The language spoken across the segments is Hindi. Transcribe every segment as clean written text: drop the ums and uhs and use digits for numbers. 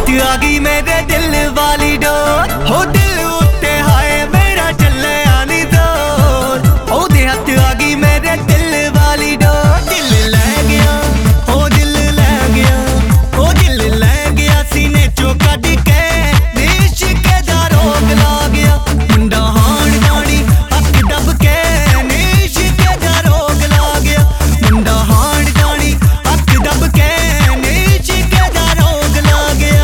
हथ आ गई मेरे दिल वाली डोर, हो दिल उत्ते हाय मेरा चले आनी जोर, ओदे हथ आ गई मेरे दिल वाली डोर। दिल ले गया, ओ दिल ले गया, ओ दिल ले गया सीने चो कट के, इश्क दा रोग ला गया मुंडा हाण गानी हक दब के, इश्क दा रोग ला गया मुंडा हाण गानी हक दब के, इश्क दा रोग ला गया।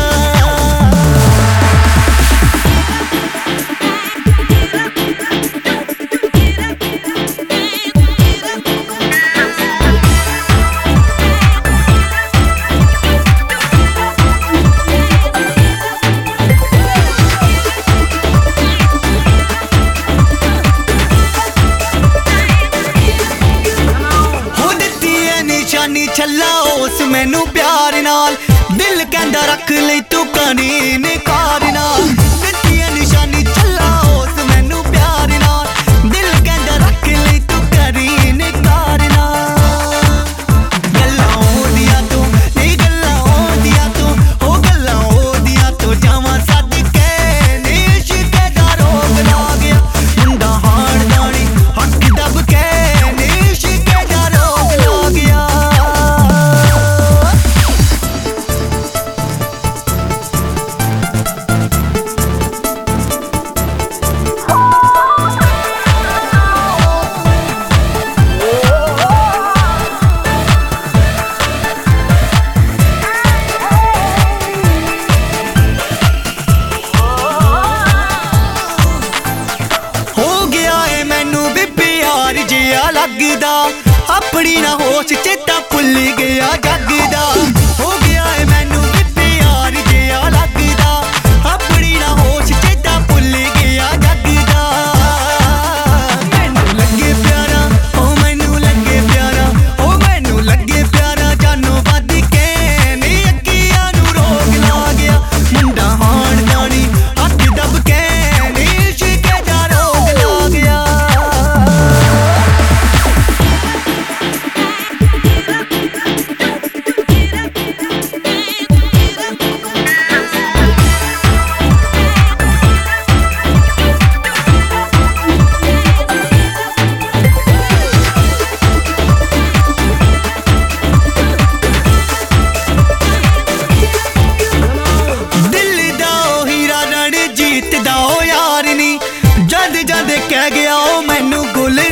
निशानी छला उस मैनू प्यार नाल, दिल कहंदा रख ले तू कनी निकार नाल, दित्ती है निशानी छला उस मैनू प्यार नाल, दिल कहंदा रख ले तू कनी निकार नाल। गल्लां ओदियां तू नहीं गल्लां ओदियां तू, ओ गल्लां ओदियां तू जावां सद के, इश्क दा रोग ला गया मुंडा हाण गानी हक दब के, इश्क दा रोग ला गया। लगदा अपनी ना होश चेता भुल गया जगदा, हो गया है मैनू भी प्यार जिया लगदा, अपनी ना होश चेता भुल गया जगदा। मैनू लगे प्यारा, ओ मैनू लगे प्यारा, ओ मैनू लगे प्यारा जानू वध के, नी अखियां नू रोग ला गया मुंडा हाण गानी हक दब के, इश्क दा रोग ला गया। जद जद कह गया ओ मैनू गुल